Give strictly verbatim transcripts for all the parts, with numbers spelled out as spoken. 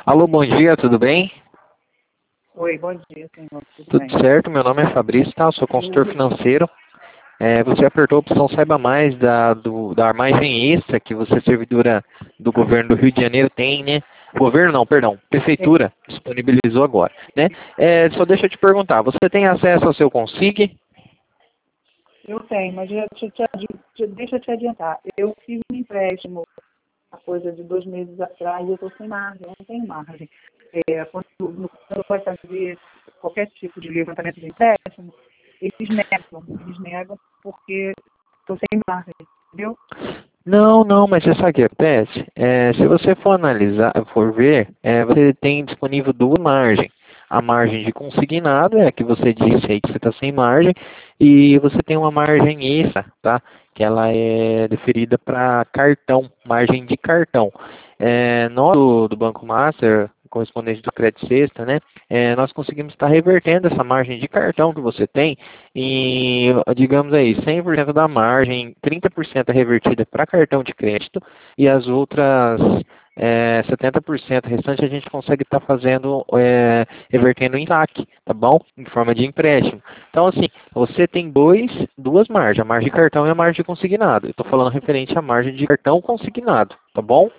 Alô, bom dia, tudo bem? Oi, bom dia, senhor. Tudo, Tudo bem? certo, meu nome é Fabrício, tá? Eu sou consultor financeiro. É, você apertou a opção Saiba Mais da, do, da margem extra que você, servidora do governo do Rio de Janeiro, tem, né? Governo não, perdão, prefeitura disponibilizou agora, né? É, só deixa eu te perguntar, você tem acesso ao seu Consig? Eu tenho, mas já, deixa, eu te, adi- deixa eu te adiantar. Eu fiz um empréstimo, a coisa de dois meses atrás, e eu estou sem margem, eu não tenho margem. É, quando no- quando vai fazer qualquer tipo de levantamento de empréstimo, eles negam, eles negam porque estou sem margem, entendeu? Não, não, mas você sabe o que acontece? É, se você for analisar, for ver, é, você tem disponível duas margens. A margem de consignado é a que você disse aí que você está sem margem, e você tem uma margem extra, tá? Que ela é deferida para cartão, margem de cartão. É, nós do, do Banco Master, correspondente do Crédito Sexta, né? É, nós conseguimos estar revertendo essa margem de cartão que você tem e, digamos aí, cem por cento da margem, trinta por cento é revertida para cartão de crédito e as outras é, setenta por cento restante a gente consegue estar fazendo, é, revertendo em saque, tá bom? Em forma de empréstimo. Então, assim, você tem dois, duas margens, a margem de cartão e a margem de consignado. Eu estou falando referente à margem de cartão consignado, tá bom?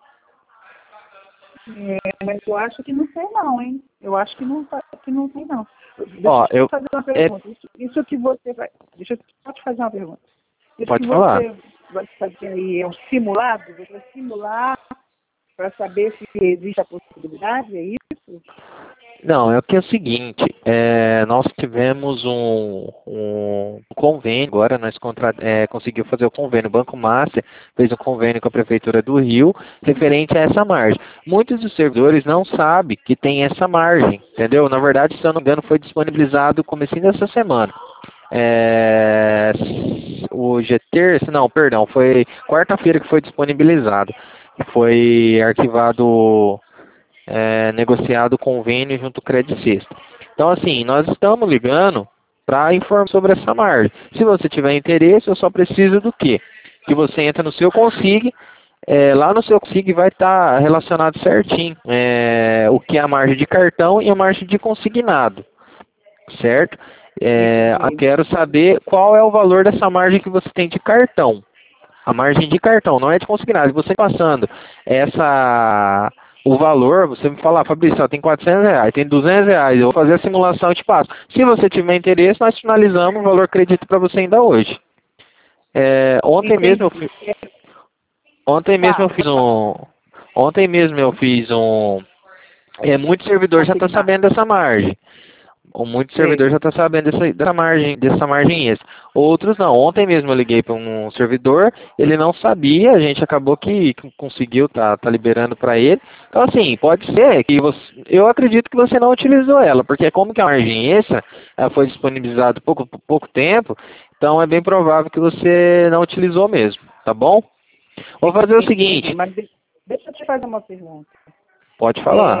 É, mas eu acho que não sei não, hein? Eu acho que não, tá- que não tem não. Deixa Ó, eu eu... te fazer uma É, pergunta. Isso, isso que você vai... Deixa eu só te fazer uma pergunta. Isso que pode falar. você vai fazer aí é um simulado? Você vai simular para saber se existe a possibilidade, é isso? Não, é que é o seguinte, é, nós tivemos um, um convênio, agora nós contra, é, conseguimos fazer o convênio, o Banco Master fez um convênio com a Prefeitura do Rio, referente a essa margem. Muitos dos servidores não sabem que tem essa margem, entendeu? Na verdade, se eu não me engano, foi disponibilizado no comecinho dessa semana. É, hoje é terça, não, perdão, foi quarta-feira que foi disponibilizado. Foi arquivado é, negociado o convênio junto ao Credit Sexta. Então, assim, nós estamos ligando para informar sobre essa margem. Se você tiver interesse, eu só preciso do quê? Que você entra no seu Consig, é, lá no seu Consig vai estar tá relacionado certinho é, o que é a margem de cartão e a margem de consignado, certo? É, eu Entendi. quero saber qual é o valor dessa margem que você tem de cartão. A margem de cartão, não é de consignado. Você passando essa, o valor, você me fala, ah, Fabrício, ó, tem quatrocentos reais, tem duzentos reais, eu vou fazer a simulação e te passo. Se você tiver interesse, nós finalizamos o valor acredito para você ainda hoje. É, ontem mesmo eu Entendi. fi- ontem mesmo eu Fala, fiz pode falar. um, ontem mesmo eu fiz um, é, muito servidor já está Consignado. sabendo dessa margem. Ou muito servidor Sei. já está sabendo dessa, dessa margem, dessa margem extra. Outros não. Ontem mesmo eu liguei para um servidor, ele não sabia, a gente acabou que conseguiu, tá, tá liberando para ele. Então assim, pode ser que você, eu acredito que você não utilizou ela, porque como que a margem extra ela foi disponibilizada pouco pouco tempo, então é bem provável que você não utilizou mesmo, tá bom? Vou fazer o Entendi. seguinte, Mas de- deixa eu te fazer uma pergunta. pode É, falar.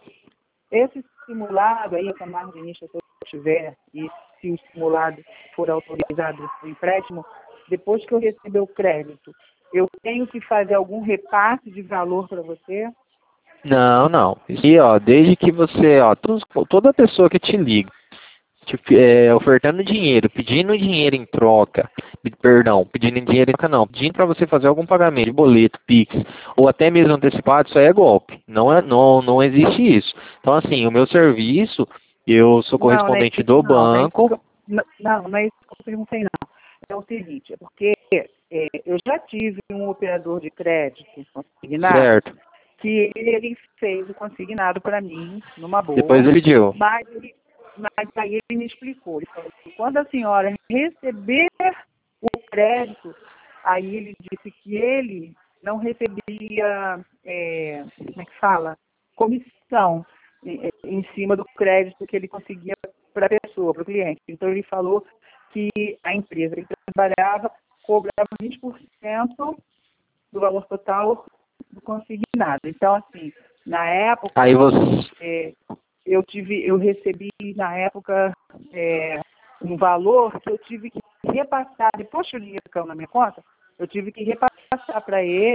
esse simulado aí, essa margenista que eu tiver, e se o simulado for autorizado para o empréstimo, depois que eu receber o crédito, eu tenho que fazer algum repasse de valor para você? Não, não. E ó, desde que você, ó, todos- toda pessoa que te liga te, é, ofertando dinheiro, pedindo dinheiro em troca, pe- perdão, pedindo dinheiro em troca não, pedindo para você fazer algum pagamento de boleto, Pix, ou até mesmo antecipado, isso aí é golpe. Não, é, não, não existe isso. Então, assim, o meu serviço, eu sou Não, não é correspondente isso do não, não é isso que banco, eu, não, não não é isso que eu perguntei não. É o seguinte, é porque é, eu já tive um operador de crédito consignado certo? que ele fez o consignado para mim, numa Depois boa, ele pediu. mas, ele, mas aí ele me explicou. Ele falou que quando a senhora receber o crédito, aí ele disse que ele não recebia, é, como é que fala? Comissão em, em cima do crédito que ele conseguia para a pessoa, para o cliente. Então ele falou que a empresa que ele trabalhava cobrava vinte por cento do valor total do consignado. Então, assim, na Aí época, você, é, eu tive, eu recebi na época é, um valor que eu tive que repassar, depois que o dinheiro caiu na minha conta, eu tive que repassar para ele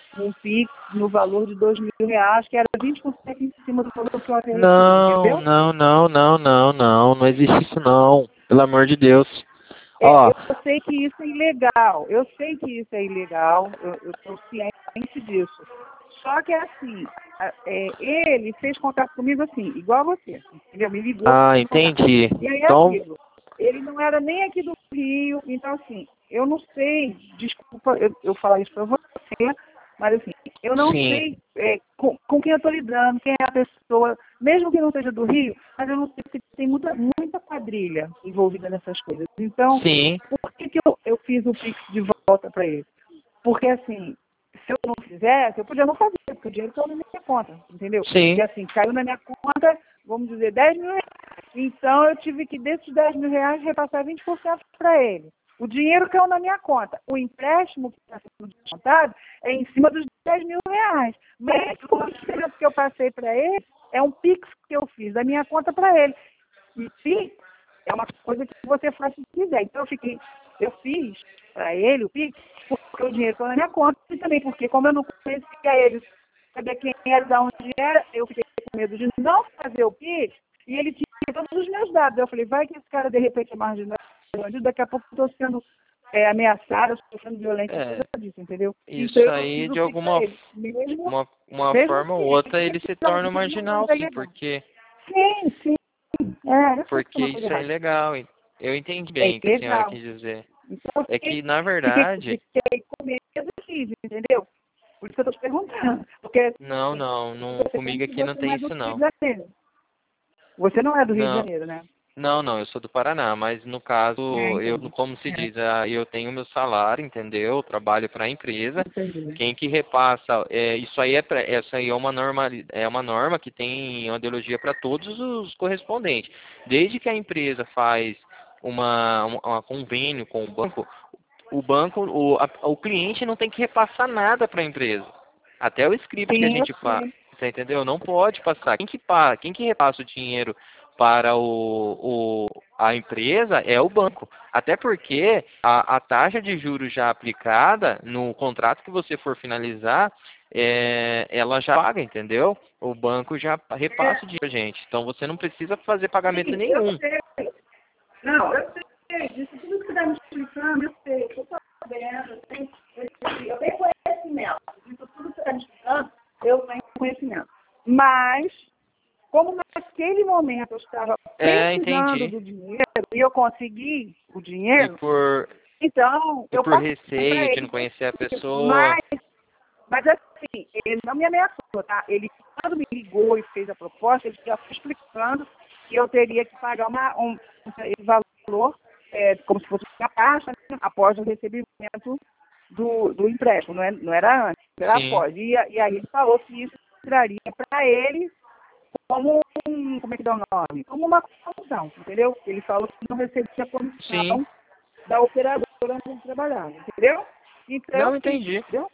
um Pix no valor de dois mil reais, que era vinte por cento em cima do valor que eu havia recebido, Não, entendeu? não, não, não, não, não. Não existe isso não. Pelo amor de Deus. É, Ó, eu sei que isso é ilegal, eu sei que isso é ilegal, eu estou ciente disso. Só que assim, a- é, ele fez contato comigo assim, igual a você, entendeu? Me ligou. ah, fez contato. entendi. E aí é Então, aquilo, ele não era nem aqui do Rio, então assim, eu não sei, desculpa eu, eu falar isso para você, mas assim, eu não sim, sei é, com, com quem eu estou lidando, quem é a pessoa, mesmo que não seja do Rio, mas eu não sei porque tem muita, muita quadrilha envolvida nessas coisas. Então, sim, por que, que eu, eu fiz o Pix de volta para ele? Porque assim, se eu não fizesse, eu podia não fazer, porque o dinheiro caiu na minha conta, entendeu? sim. E assim, caiu na minha conta, vamos dizer, dez mil reais. Então eu tive que, desses dez mil reais, repassar vinte por cento para ele. O dinheiro caiu na minha conta. O empréstimo que está sendo descontado é em cima dos dez mil reais. Mas o dinheiro que eu passei para ele é um Pix que eu fiz da minha conta para ele. E Pix é uma coisa que você faz se quiser. Então eu fiquei, eu fiz para ele o Pix porque o dinheiro estava na minha conta e também porque, como eu não conhecia ele, sabia quem era, de onde era, eu fiquei com medo de não fazer o Pix e ele tinha todos os meus dados. Eu falei, vai que esse cara de repente é marginal, daqui a pouco eu estou sendo é, ameaçada, estou sendo violenta por É, causa disso, entendeu? Então isso eu aí fiz o de Pix alguma para ele. Mesmo, uma, uma mesmo forma ou outra ele que se não, torna um não marginal, é sim, legal. porque Sim, sim. É, eu sei que é porque uma coisa isso é errada. ilegal. hein? Eu entendi É bem o que a senhora ilegal. quis dizer. Então eu É fiquei, que, na fiquei, verdade, fiquei com medo e quis, entendeu? Por isso que eu estou te perguntando. Porque não, assim, não, não, você comigo pensa que aqui não você não tem é do isso Rio não. de Janeiro. Você não é do Rio de Não, Janeiro, né? não, não, eu sou do Paraná, mas no caso, É, eu, entendi. como se É, diz, ah, eu tenho meu salário, entendeu? Eu trabalho para a empresa. entendi. Quem que repassa, é, isso aí é, pra, essa aí é uma norma, é uma norma que tem uma ideologia para todos os correspondentes. Desde que a empresa faz uma, um uma convênio com o banco, o banco, o, a, o cliente não tem que repassar nada para a empresa. Até o script que a Sim, eu gente faz, sei. você entendeu? Não pode passar. Quem que, pa, quem que repassa o dinheiro para o, o, a empresa é o banco. Até porque a, a taxa de juros já aplicada no contrato que você for finalizar, é, ela já paga, entendeu? O banco já repassa o dinheiro, gente. Então você não precisa fazer pagamento Sim, eu nenhum. sei. Não, eu sei disso. Tudo que você está me explicando, eu sei. Eu estou sabendo. Eu tenho, eu tenho conhecimento. Disso tudo que você está me explicando, eu tenho conhecimento. Mas, como naquele momento eu estava É, precisando entendi. do dinheiro e eu consegui o E dinheiro, por, então e eu por passei para receio de não ele. conhecer a pessoa. Mas, mas assim, ele não me ameaçou, tá? Ele, quando me ligou e fez a proposta, ele já foi explicando que eu teria que pagar uma, um, esse valor, é, como se fosse uma taxa, né, após o recebimento do, do empréstimo. Não, é, não era antes, era Sim, após. E, e aí ele falou que isso traria para ele como um, como é que dá o nome? Como uma comissão, entendeu? Ele falou que não recebia a sim. comissão da operadora onde ele trabalhava, entendeu? Então eu Não fiz, entendi. entendeu?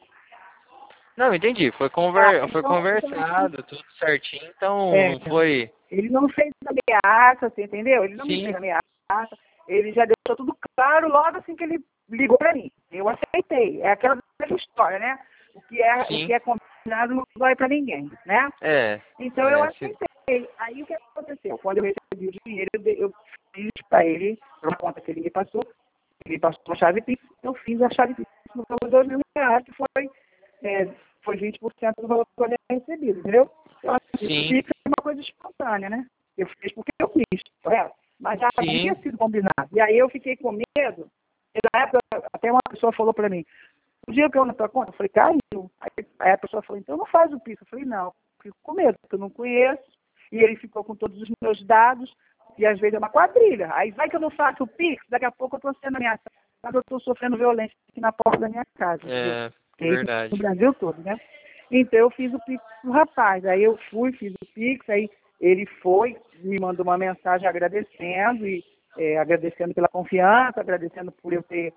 Não, entendi. Foi, Ah, conver... foi então, então assim, conversado, tudo certinho, então é, não foi. ele não fez ameaça, você entendeu? Ele não me fez Sim, ameaça, ele já deixou tudo claro logo assim que ele ligou para mim. Eu aceitei. É aquela velha história, né? O que é, o sim. que é combinado não vai para ninguém, né? É. Então eu é se... aceitei. Aí o que aconteceu? Quando eu recebi o dinheiro, eu, dei- eu fiz para ele, uma conta que ele me passou, ele passou a chave Pix, eu fiz a chave Pix no valor de dois mil reais, que foi, é, foi vinte por cento do valor que eu havia recebido, entendeu? Eu acho que isso Sim, fica uma coisa espontânea, né? Eu fiz porque eu quis, correto? Mas já havia sim. sido combinado. E aí eu fiquei com medo, e na época até uma pessoa falou para mim, o dia que eu na tua conta, eu falei, caiu. Aí, aí a pessoa falou, então não faz o Pix. Eu falei, não, fico com medo, porque eu não conheço. E ele ficou com todos os meus dados, e às vezes é uma quadrilha. Aí vai que eu não faço o Pix, daqui a pouco eu estou sendo ameaçada, eu estou sofrendo violência aqui na porta da minha casa, entendeu? É Que é isso no verdade. Brasil todo, né? Então eu fiz o Pix pro rapaz. Aí eu fui, fiz o Pix, aí ele foi, me mandou uma mensagem agradecendo, e é, agradecendo pela confiança, agradecendo por eu ter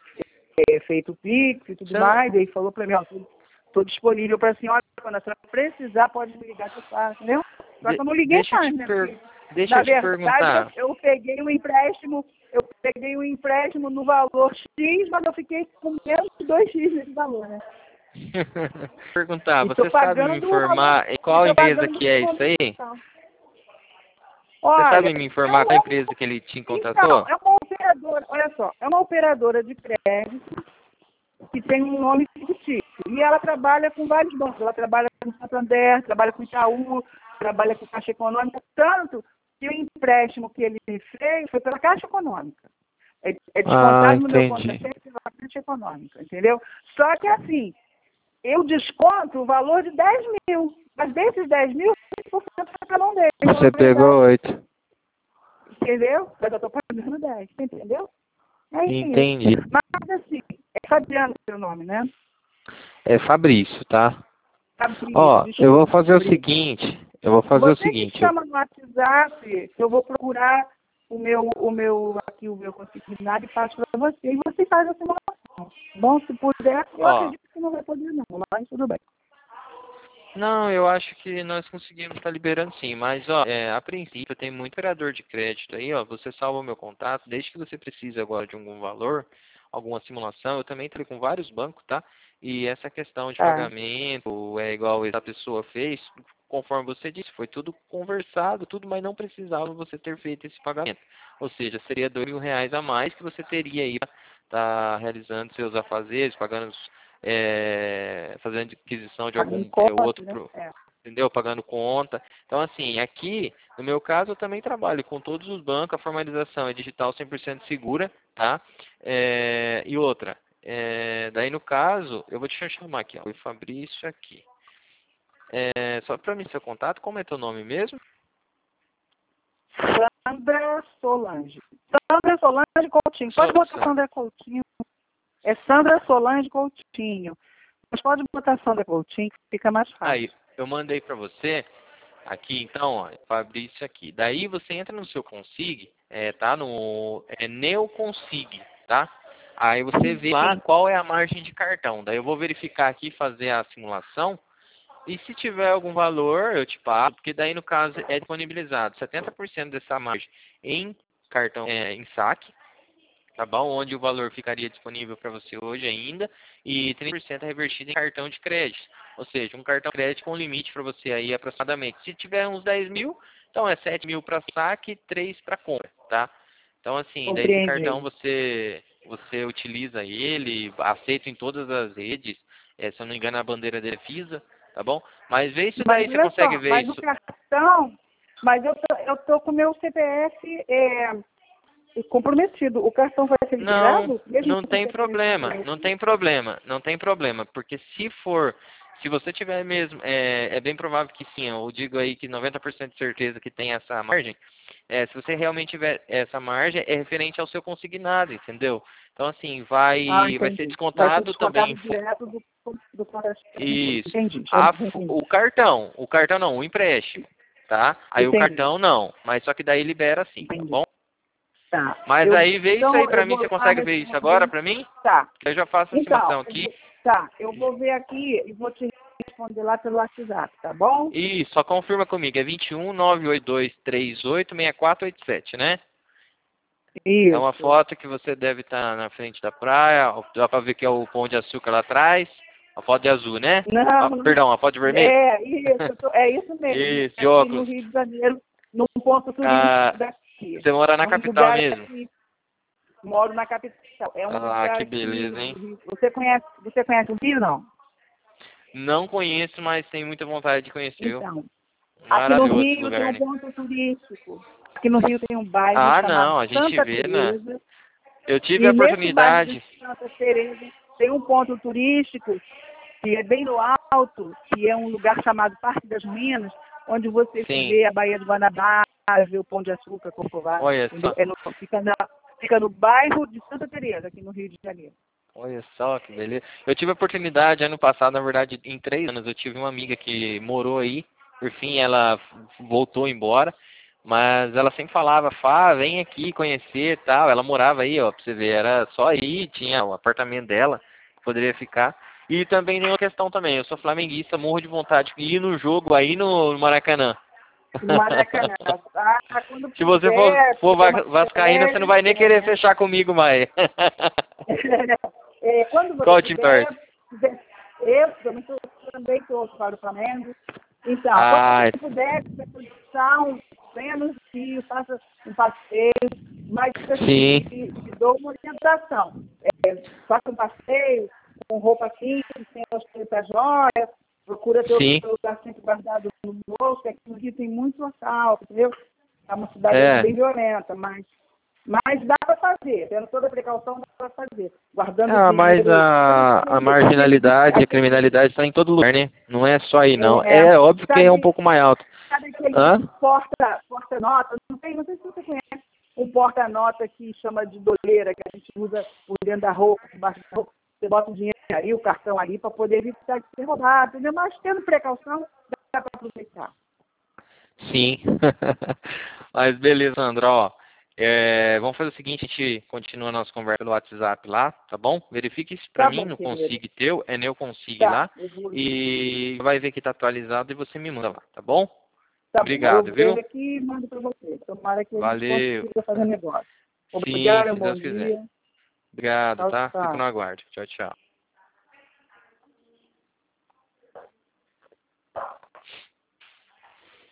é, feito o Pix e tudo Você não- mais. E aí falou para mim, ó, estou disponível para a senhora, quando a senhora precisar, pode me ligar que eu faço, entendeu? Só que de- eu não liguei deixa eu te mais, né? per... Porque, deixa na eu te verdade, eu, perguntar. eu peguei um empréstimo, eu peguei um empréstimo no valor X, mas eu fiquei com menos de dois X nesse valor, né? Perguntar, E tô você sabe me pagando uma informar e qual tô empresa pagando que é uma isso aí? manutenção. Você Olha, sabe me é informar qual uma, empresa que ele te então, contratou? é uma operadora, olha só, é uma operadora de crédito que tem um nome fictício. E ela trabalha com vários bancos. Ela trabalha com Santander, trabalha com Itaú, trabalha com Caixa Econômica, tanto que o empréstimo que ele fez foi pela Caixa Econômica. É, é Ah, descontado no meu entendi. conta-cheque pela Caixa Econômica, entendeu? Só que assim, eu desconto o valor de dez mil, mas desses dez mil, vinte por cento foi pela mão dele. Você Na verdade, pegou oito. entendeu? Mas eu estou pagando dez, entendeu? É isso. Entendi. Mas assim, é Fabiano seu nome, né? É Fabrício, tá? Fabrício, Ó, eu vou desculpa, fazer o Fabrício. seguinte, eu vou fazer o Você me seguinte, eu- chama no WhatsApp, eu vou procurar o meu, o meu, aqui o meu consignado e passo para você, e você faz a simulação. Bom, se puder, eu ó, acredito que não vai poder não, mas tudo bem. não, eu acho que nós conseguimos estar liberando sim, mas ó, é, a princípio tem muito operador de crédito aí, ó, você salva o meu contato, desde que você precise agora de algum valor, alguma simulação, eu também entrei com vários bancos, tá? E essa questão de Tá. pagamento é igual a pessoa fez, conforme você disse, foi tudo conversado, tudo, mas não precisava você ter feito esse pagamento. Ou seja, seria dois mil reais a mais que você teria aí para estar realizando seus afazeres, pagando os é, fazendo aquisição de Pagando algum é, conta, outro, né? pro- É. entendeu? Pagando conta. Então, assim, aqui, no meu caso, eu também trabalho com todos os bancos, a formalização é digital cem por cento segura, tá? É, e outra, é, daí no caso, eu vou te chamar aqui, ó, o Fabrício aqui. É, só para mim seu contato, como é teu nome mesmo? Sandra Solange. Sandra Solange Coutinho. Pode So, botar Sa- Sandra Coutinho. É Sandra Solange Coutinho. Mas pode botar Sandra Coutinho, que fica mais fácil. Aí, eu mandei para você. Aqui, então, ó, Fabrício aqui. Daí você entra no seu Consig, é, tá? No é Neoconsig, tá? Aí você vê lá Sim. qual é a margem de cartão. Daí eu vou verificar aqui, fazer a simulação. E se tiver algum valor, eu te passo, porque daí no caso é disponibilizado setenta por cento dessa margem em cartão, é, em saque, tá bom? Onde o valor ficaria disponível para você hoje ainda e trinta por cento é revertido em cartão de crédito. Ou seja, um cartão de crédito com limite para você aí aproximadamente. Se tiver uns dez mil, então é sete mil para saque e três para compra, tá? Então assim, daí esse cartão Compreendi. você, você utiliza ele, aceita em todas as redes, é, se eu não me engano a bandeira dele é Visa, tá bom? Mas vê isso Mas daí, você olha consegue só, ver mas o isso. cartão, mas eu tô, eu tô com o meu C P F é, comprometido. O cartão vai ser Não, liberado? Mesmo não com o tem C P F problema, não comprometido? tem problema, não tem problema, porque se for, se você tiver mesmo, é, é bem provável que sim, eu digo aí que noventa por cento de certeza que tem essa margem, é, se você realmente tiver essa margem, é referente ao seu consignado, entendeu? Então assim, Ah, vai, vai ser entendi. Vai ser descontado descontado também, direto do, do contra-cheque dele. isso, Entendi, já a, entendi. o cartão, o cartão não, o empréstimo, tá? Aí o Entendi, cartão não, mas só que daí libera sim, tá entendi. bom? Tá. Mas Eu, aí vê isso aí então, eu pra mim, você vou lá consegue ver isso agora responder. pra mim? Tá. Eu já faço a Então, estimação eu aqui. vou, tá, eu vou ver aqui e vou te responder lá pelo WhatsApp, tá bom? E só confirma comigo, é vinte e um, nove oito dois, três oito, seis quatro oito sete, né? É uma Isso. foto que você deve estar na frente da praia, dá pra ver que é o Pão de Açúcar lá atrás. A foto de azul, né? Ah, Não, não. perdão, a foto de vermelho? É isso, eu tô- é isso mesmo. Isso, É de aqui no óculos. Rio de Janeiro, num ponto turístico Ah, daqui. você mora É na um capital lugar mesmo? aqui, moro na capital. É um Ah, lugar que aqui beleza, no hein? Rio. Você conhece, você conhece o Rio, não? Não conheço, mas tenho muita vontade de conhecer, viu? Então, aqui no Maravilhoso esse Rio tem lugar, um né? ponto turístico. Aqui no Rio tem um bairro Ah, chamado não, a gente Santa vê, né? Teresa. Eu tive a E nesse bairro de oportunidade. Santa Teresa tem um ponto turístico que é bem no alto, que é um lugar chamado Parque das Minas, onde você Sim, vê a Baía de Guanabara, vê o Pão de Açúcar, Corcovado, olha entendeu? só. É no, fica, na, fica no bairro de Santa Teresa, aqui no Rio de Janeiro. Olha só que beleza. Eu tive a oportunidade ano passado, na verdade, em três anos, eu tive uma amiga que morou aí. Por fim, ela voltou embora. Mas ela sempre falava, Fá, vem aqui conhecer e tal. Ela morava aí, ó, pra você ver. Era só aí, tinha o apartamento dela, poderia ficar. E também tem uma questão também. Eu sou flamenguista, morro de vontade de ir no jogo aí no Maracanã. No Maracanã. Ah, quando Se você for, puder, for tiver uma va- vascaína, você não férias, vai nem querer venha. fechar comigo mais. É, quando você Qual time puder, torce? quiser- Eu também, tô, também torço para o Flamengo. Então, Ah, quando você puder, se posição, venha no Rio, faça um passeio, mas assim, sim, te, te dou uma orientação. É, faça um passeio com roupa simples, sem muita joia, procura ter o sim, seu lugar sempre guardado no bolso, que aqui no Rio tem muito assalto, entendeu? É uma cidade é. bem violenta, mas, mas dá para fazer, tendo toda a precaução, dá para fazer. Guardando Ah, mas dinheiro, a, a marginalidade, a criminalidade está em todo lugar, né? Não é só aí, não. é, É óbvio que é um sabe, pouco mais alto. sabe aquele Hã? porta, porta-nota? Não sei, não sei se você conhece um porta-nota que chama de doleira, que a gente usa por dentro da roupa, debaixo da roupa. Você bota o dinheiro aí, o cartão ali, para poder evitar de ser roubado, entendeu? Mas tendo precaução, dá para aproveitar. Sim. Mas beleza, Sandra, ó. É, vamos fazer o seguinte, a gente continua a nossa conversa pelo WhatsApp lá, tá bom? Verifique isso pra Tá mim, bom, no querido. consigo teu, é eu consigo Tá, lá. eu vou, E vai ver que tá atualizado e você me manda lá, tá bom? tá bom. Eu Obrigado, viu? vejo aqui e mando para você. Tomara que a gente Valeu. consiga fazer negócio. Sim, Obrigada, se bom Deus quiser. dia. Obrigado, Tchau, tá? Fico no tchau. aguardo. Tchau, tchau.